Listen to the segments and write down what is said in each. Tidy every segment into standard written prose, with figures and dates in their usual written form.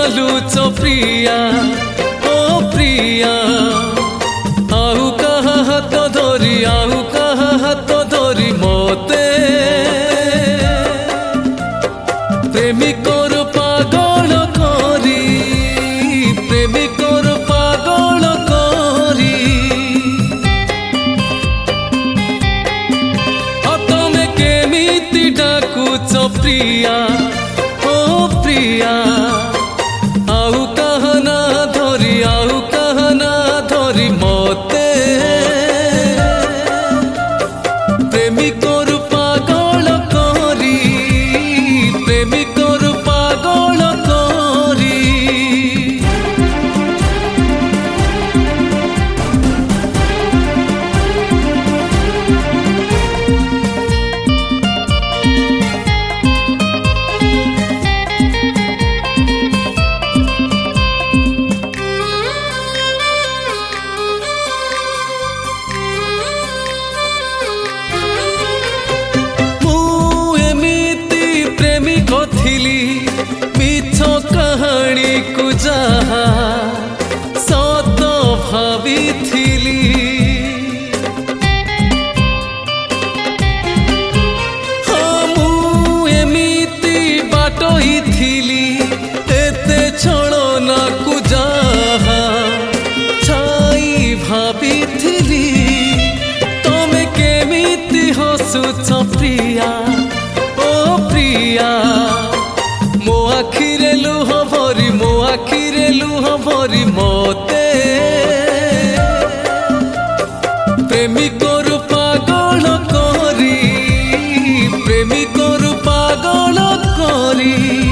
चलुच प्रिया ओ प्रिया आउ कहा हाथ धरी आउ कहा हाथ धरी मते प्रेमिकर पागल करी प्रेमिकर पागल करी तमे केमिति डाकुच प्रिया ओ प्रिया आउ कहना धरी मते प्रेमिकर पागल करी प्रेमिकर पागल करी मिछ कहानी को जहा सत भावी एमिति बाटई थिली एते छलना को जहा छाई भावी तमे केमिति हसुछ प्रिया ओ प्रिया मो आखिरे लुह भरी मते प्रेमिकर पागल करी प्रेमिकर पागल करी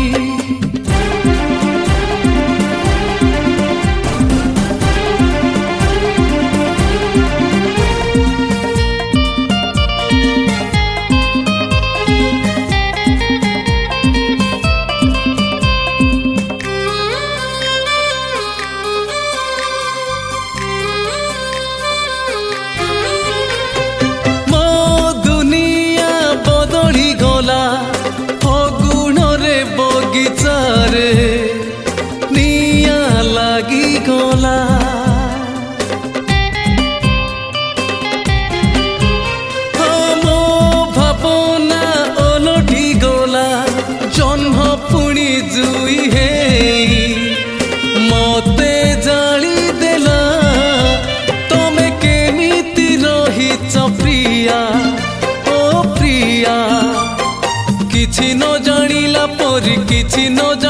निया लागी गला मो भावना ओलटी गला जन्म पुणी जुई हे मते जाली देला तमे केमिति रहिच प्रिया ओ प्रिया किछि न जानिला परी किछि न